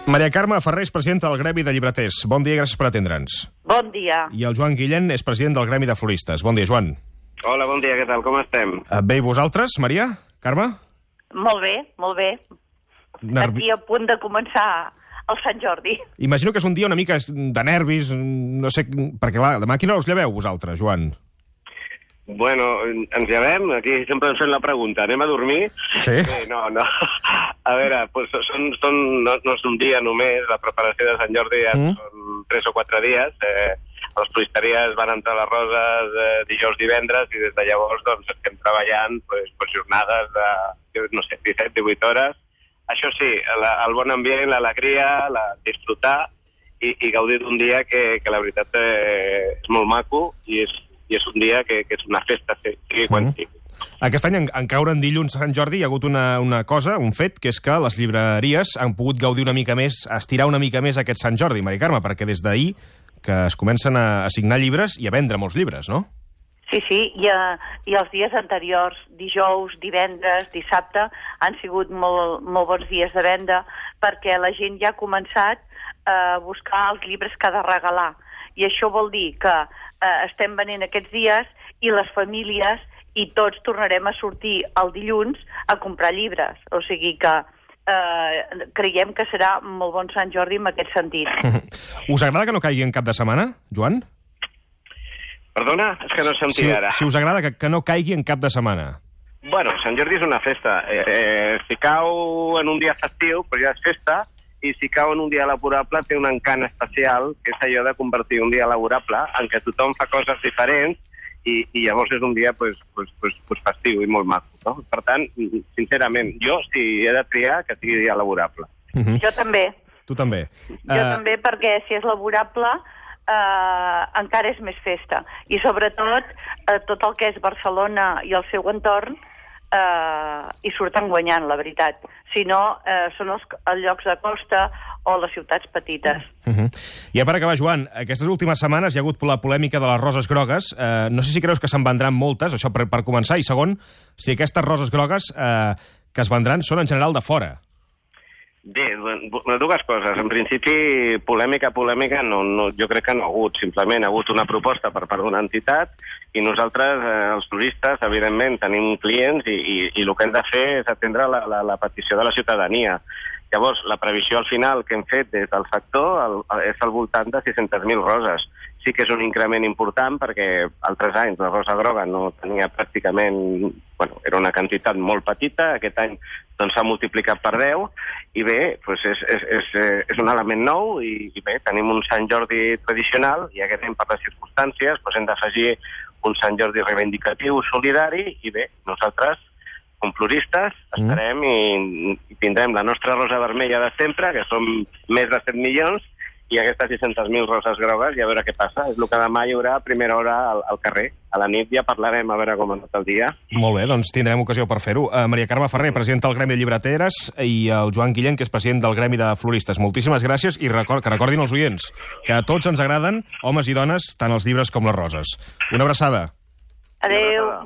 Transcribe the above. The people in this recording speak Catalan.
Maria Carme Ferrer és presidenta del Gremi de Llibreters. Bon dia i gràcies per atendre'ns. Bon dia. I el Joan Guillén és president del Gremi de Floristes. Bon dia, Joan. Hola, bon dia, què tal? Com estem? Bé, i vosaltres, Maria? Carme? Molt bé, molt bé. Aquí a punt de començar el Sant Jordi. Imagino que és un dia una mica de nervis, no sé, perquè clar, demà a quina hora us lleveu vosaltres, Joan? Bueno, ens llevem, aquí sempre ens fem la pregunta, anem a dormir? Sí? No. A veure, pues no és un dia només, la preparació de Sant Jordi ja són 3 o 4 dies. Les floristeries van entrar les roses dijous, divendres, i des de llavors doncs, estem treballant jornades de, no sé, 17-18 hores. Això sí, el bon ambient, l'alegria, disfrutar i gaudir d'un dia que la veritat és molt maco i és un dia que és una festa, sigui quan sigui. Aquest any, en caure en dilluns Sant Jordi, hi ha hagut una cosa, un fet, que és que les llibreries han pogut gaudir una mica més, estirar una mica més aquest Sant Jordi, Maria Carme, perquè des d'ahir que es comencen a signar llibres i a vendre molts llibres, no? Sí, i els dies anteriors, dijous, divendres, dissabte, han sigut molt bons dies de venda perquè la gent ja ha començat a buscar els llibres que ha de regalar. I això vol dir que estem venent aquests dies i les famílies i tots tornarem a sortir el dilluns a comprar llibres. O sigui que creiem que serà molt bon Sant Jordi en aquest sentit. Us agrada que no caigui en cap de setmana, Joan? Perdona? És que no sentia ara. Si us agrada que no caigui en cap de setmana. Bueno, Sant Jordi és una festa. Si cau en un dia festiu, però ja és festa, i si cau en un dia laborable té un encant especial, que és allò de convertir un dia laborable en què tothom fa coses diferents i llavors és un dia festiu i molt maco, no? Per tant, sincerament, jo si he de triar que sigui dia laborable. Jo també. Tu també. Jo també, perquè si és laborable encara és més festa. I sobretot tot el que és Barcelona i el seu entorn hi surten guanyant, la veritat. Si no, són els llocs de costa o les ciutats petites. Ja per acabar, Joan, aquestes últimes setmanes hi ha hagut la polèmica de les roses grogues. No sé si creus que se'n vendran moltes, això per començar, i segon, si aquestes roses grogues que es vendran són en general de fora. Bé, dues coses. En principi, polèmica, no, jo crec que no ha hagut. Simplement ha hagut una proposta per part d'una entitat i nosaltres, els turistes, evidentment, tenim clients i el que hem de fer és atendre la petició de la ciutadania. Llavors, la previsió al final que hem fet des del sector és al voltant de 600.000 roses. Sí que és un increment important perquè altres anys la rosa groga no tenia pràcticament... Bueno, era una quantitat molt petita, aquest any doncs s'ha multiplicat per 10 i bé, doncs és un element nou i bé, tenim un Sant Jordi tradicional i aquest any per les circumstàncies doncs hem d'afegir un Sant Jordi reivindicatiu, solidari i bé, nosaltres com floristes estarem i tindrem la nostra rosa vermella de sempre, que són més de 7 milions, i aquestes 600.000 roses grogues, i a veure què passa. És el que demà hi haurà a primera hora al carrer. A la nit ja parlarem a veure com ha anat el dia. Molt bé, doncs tindrem ocasió per fer-ho. Maria Carme Ferrer, presidenta del Gremi de Llibreteres, i el Joan Guillén, que és president del Gremi de Floristes. Moltíssimes gràcies i que recordin els oients que a tots ens agraden, homes i dones, tant els llibres com les roses. Una abraçada. Adéu.